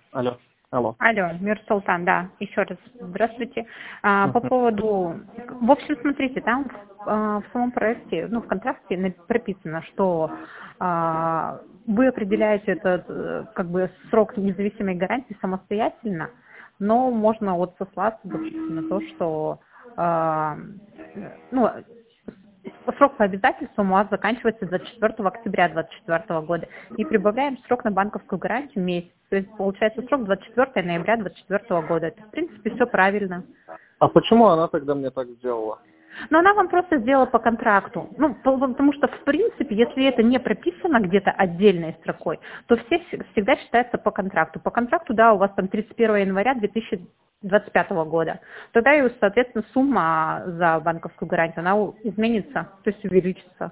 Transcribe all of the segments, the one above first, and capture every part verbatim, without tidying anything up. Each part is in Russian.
Алло, алло. Алло, Мир Султан, да, еще раз здравствуйте. А, по Мгм. поводу, в общем, смотрите, там а, в самом проекте, ну, в контракте на- прописано, что а, вы определяете этот, э, как бы, срок независимой гарантии самостоятельно, но можно вот сослаться, допустим, на то, что, а, ну, срок по обязательствам у вас заканчивается двадцать четвёртого октября двадцать четвёртого года. И прибавляем срок на банковскую гарантию месяц. То есть получается срок двадцать четвёртого ноября двадцать четвёртого года. Это, в принципе, все правильно. А почему она тогда мне так сделала? Но она вам просто сделала по контракту. Ну, по- потому что, в принципе, если это не прописано где-то отдельной строкой, то все вс- всегда считается по контракту. По контракту, да, у вас там тридцать первого января две тысячи двадцать пятого года. Тогда и, соответственно, сумма за банковскую гарантию, она у- изменится, то есть увеличится.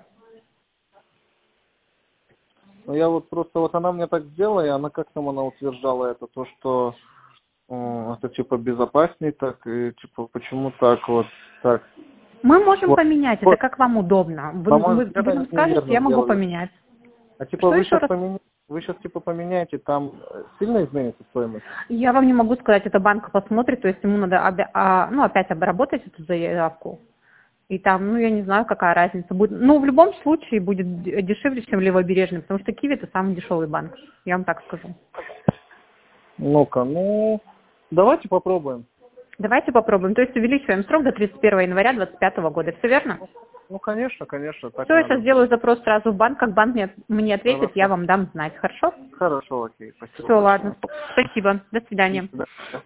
Ну, я вот просто, вот она мне так сделала, и она как там она утверждала это, то, что м, это типа безопасней так, и типа почему так вот, так. Мы можем Вот, поменять, это вот, как вам удобно. Вы, на мой вы, взгляд, вы они нам скажете, неверно я могу сделали. поменять. А типа Что вы еще сейчас раз? поменяете, вы сейчас типа поменяете, там э, сильно изменится стоимость? Я вам не могу сказать, это банк посмотрит, то есть ему надо обя- а, ну, опять обработать эту заявку. И там, ну, я не знаю, какая разница будет. Ну, в любом случае будет д- дешевле, чем Левобережный, потому что Киви это самый дешевый банк, я вам так скажу. Ну-ка, ну, давайте попробуем. Давайте попробуем. То есть увеличиваем срок до тридцать первого января двадцать пятого года. Все верно? Ну, конечно, конечно, так Все, и я надо сейчас сделать. сделаю запрос сразу в банк. Как банк мне, мне ответит, я Хорошо. вам дам знать. Хорошо? Хорошо, окей, спасибо Все, ладно. большое. Спасибо. До До свидания. свидания.